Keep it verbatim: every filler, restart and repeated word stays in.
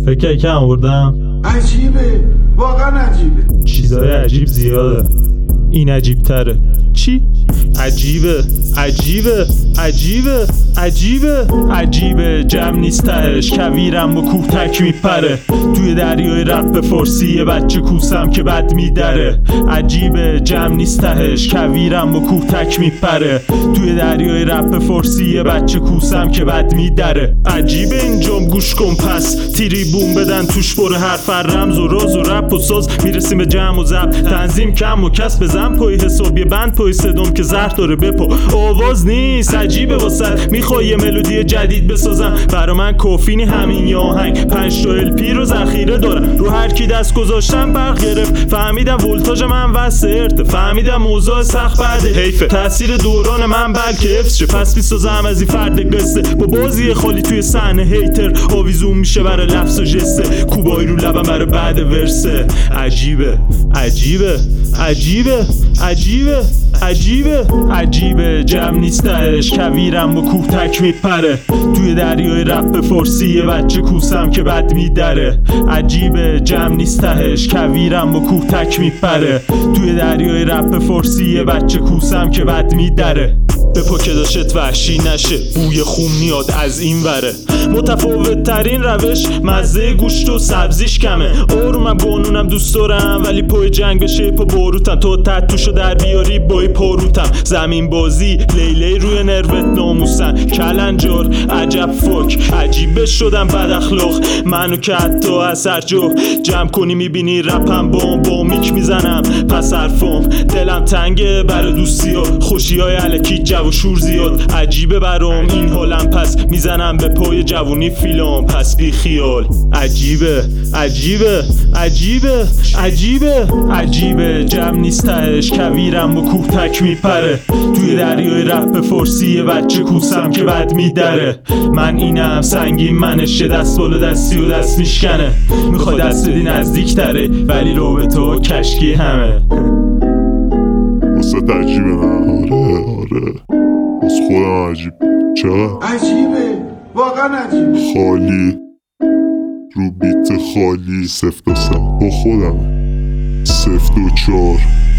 فکر کم آوردم. عجیبه، واقعا عجیبه. چیزای عجیب زیاده. این عجیب تره. چی؟ عجیبه عجیبه عجیبه عجیبه عجیبه جمع نیست تهش، کویرم و کوه تک میپره. توی دریای رپ فارسی یه بچه کوسم که بد میدره. عجیبه جمع نیست تهش، کویرم و کوه تک میپره. توی دریای رپ فارسی یه بچه کوسم که بد میدره. عجیبه اینجام گوش کن پس، تیری بوم بدن توش پر حرف رمز و راز و رپ و ساز. میرسیم به جمع و ضبط، تنظیم کم و کس بزن پای حساب یه بند پای صدام که زهر داره بپا. آواز نیست عجیبه واسه، میخوای یه ملودی جدید بسازم برا من کافینی همین یه آهنگ. پنج تا ال پی رو ذخیره دارم، رو هر کی دست گذاشتم برق گرفت. فهمیدم ولتاژ من وسط، فهمیدم موضوع سخت بعد حیفه. تاثیر دوران من بلکه حفظ شه، پس میسازم از این فرد قصه. با بازی خالی توی صحنه هیتر آویزون میشه برای لفظ و جسته. کوبایی رو لبم برای بعد ورسه. عجیبه عجیبه عجیبه عجیبه عجیبه عجیبه جمع نیستش، کویرم و کوه تک میپره. توی دریای رپ فارسی یه بچه کوسم که بد میدره. عجیبه جمع نیستش، کویرم و کوه تک میپره. توی دریای رپ فارسی یه بچه کوسم که بد میدره. به پا که داشت وحشی نشه، بوی خون میاد از این وره. متفاوت ترین روش، مزه گوشت و سبزیش کمه. آرومم قانونم دوست دارم، ولی پای جنگ بشه پا باروتم. تو تتوشو در بیاری بای پاروتم. زمین بازی لیلی روی نروت ناموسن. کلنجار عجب فاک، عجیبه شدم بد اخلاق. منو که حتی از هر جا جمع کنی میبینی رپم بام با میک میزنم. پس حرفام دلم تنگه برای دوستی ها، خوشی های علکی جو و شور زیاد. عجیبه برام این حالم، پس میزنم به پای جوونی فیلم. پس بی خیال. عجیبه عجیبه عجیبه عجیبه عجیبه جمع نیستش، کویرم و کوه تک میپره. توی دریای رپ فارسی یه بچه کوسم که بد میدره. من اینم سنگین منشه، دست بالا دستی و دست میشکنه. میخوای دست بدی نزدیک تره، ولی رابطه و کشکی همه. واسه عجیبه نه؟ آره آره از خودم عجیب. چرا؟ عجیبه، واقعا عجیبه. خالی رو بیت خالی، سفت و سفت با خودم، سفت و چار.